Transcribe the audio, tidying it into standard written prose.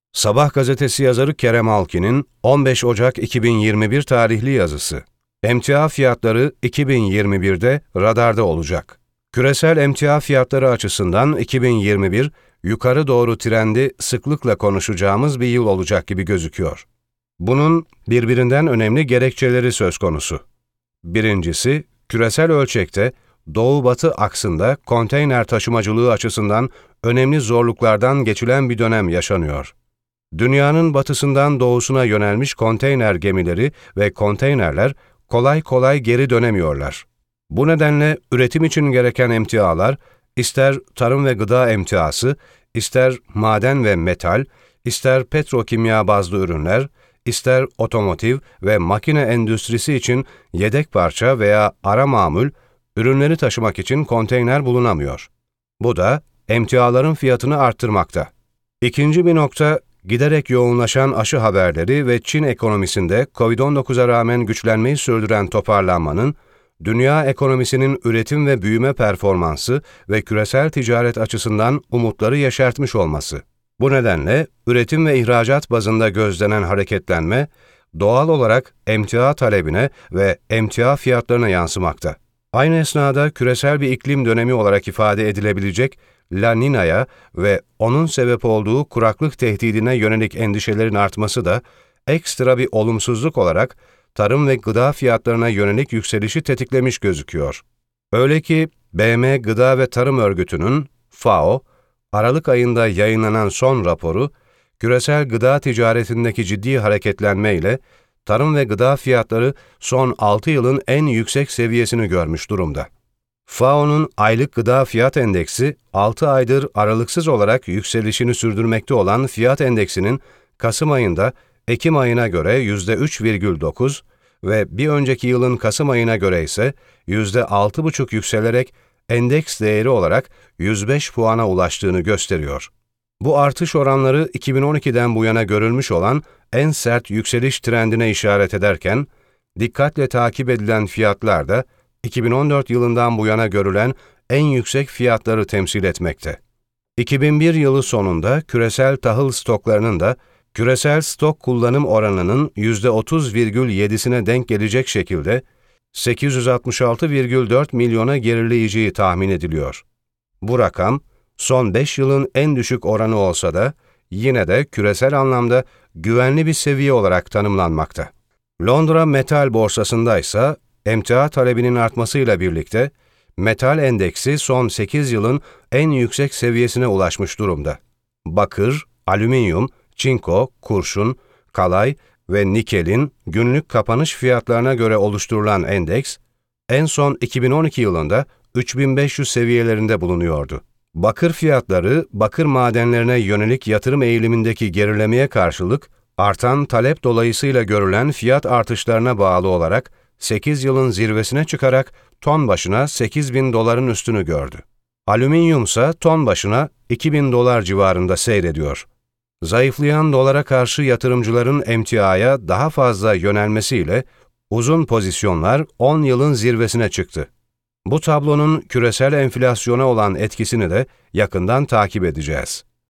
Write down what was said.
Sabah gazetesi yazarı Kerem Alkin'in 15 Ocak 2021 tarihli yazısı. Emtia fiyatları 2021'de radarda olacak. Küresel emtia fiyatları açısından 2021, yukarı doğru trendi sıklıkla konuşacağımız bir yıl olacak gibi gözüküyor. Bunun birbirinden önemli gerekçeleri söz konusu. Birincisi, küresel ölçekte Doğu-Batı aksında konteyner taşımacılığı açısından önemli zorluklardan geçilen bir dönem yaşanıyor. Dünyanın batısından doğusuna yönelmiş konteyner gemileri ve konteynerler kolay kolay geri dönemiyorlar. Bu nedenle üretim için gereken emtialar, ister tarım ve gıda emtiası, ister maden ve metal, ister petrokimya bazlı ürünler, ister otomotiv ve makine endüstrisi için yedek parça veya ara mamul, ürünleri taşımak için konteyner bulunamıyor. Bu da emtiaların fiyatını arttırmakta. İkinci bir nokta, giderek yoğunlaşan aşı haberleri ve Çin ekonomisinde COVID-19'a rağmen güçlenmeyi sürdüren toparlanmanın, dünya ekonomisinin üretim ve büyüme performansı ve küresel ticaret açısından umutları yeşertmiş olması. Bu nedenle üretim ve ihracat bazında gözlenen hareketlenme, doğal olarak emtia talebine ve emtia fiyatlarına yansımakta. Aynı esnada küresel bir iklim dönemi olarak ifade edilebilecek La Niña'ya ve onun sebep olduğu kuraklık tehdidine yönelik endişelerin artması da ekstra bir olumsuzluk olarak tarım ve gıda fiyatlarına yönelik yükselişi tetiklemiş gözüküyor. Öyle ki BM Gıda ve Tarım Örgütü'nün FAO, Aralık ayında yayınlanan son raporu, küresel gıda ticaretindeki ciddi hareketlenme ile tarım ve gıda fiyatları son 6 yılın en yüksek seviyesini görmüş durumda. FAO'nun aylık gıda fiyat endeksi, 6 aydır aralıksız olarak yükselişini sürdürmekte olan fiyat endeksinin Kasım ayında Ekim ayına göre %3,9 ve bir önceki yılın Kasım ayına göre ise %6,5 yükselerek endeks değeri olarak 105 puana ulaştığını gösteriyor. Bu artış oranları 2012'den bu yana görülmüş olan en sert yükseliş trendine işaret ederken, dikkatle takip edilen fiyatlar da 2014 yılından bu yana görülen en yüksek fiyatları temsil etmekte. 2001 yılı sonunda küresel tahıl stoklarının da küresel stok kullanım oranının %30,7'sine denk gelecek şekilde 866,4 milyona gerileyeceği tahmin ediliyor. Bu rakam, son 5 yılın en düşük oranı olsa da yine de küresel anlamda güvenli bir seviye olarak tanımlanmakta. Londra Metal Borsası'nda ise emtia talebinin artmasıyla birlikte metal endeksi son 8 yılın en yüksek seviyesine ulaşmış durumda. Bakır, alüminyum, çinko, kurşun, kalay ve nikelin günlük kapanış fiyatlarına göre oluşturulan endeks, en son 2012 yılında 3500 seviyelerinde bulunuyordu. Bakır fiyatları, bakır madenlerine yönelik yatırım eğilimindeki gerilemeye karşılık, artan talep dolayısıyla görülen fiyat artışlarına bağlı olarak 8 yılın zirvesine çıkarak ton başına 8.000 doların üstünü gördü. Alüminyum ise ton başına 2.000 dolar civarında seyrediyor. Zayıflayan dolara karşı yatırımcıların emtiaya daha fazla yönelmesiyle uzun pozisyonlar 10 yılın zirvesine çıktı. Bu tablonun küresel enflasyona olan etkisini de yakından takip edeceğiz.